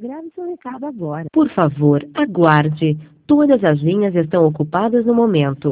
Grave seu recado agora. Por favor, aguarde. Todas as linhas estão ocupadas no momento.